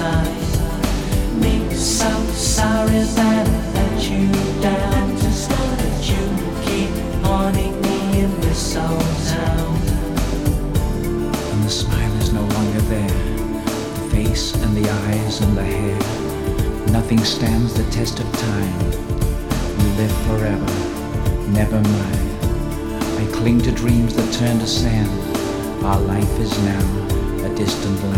side. Me so sorry that I let you down. Just know that you keep haunting me in this old town. And the smile is no longer there, the face and the eyes and the hair. Nothing stands the test of time. You live forever, never mine. I cling to dreams that turn to sand. Our life is now a distant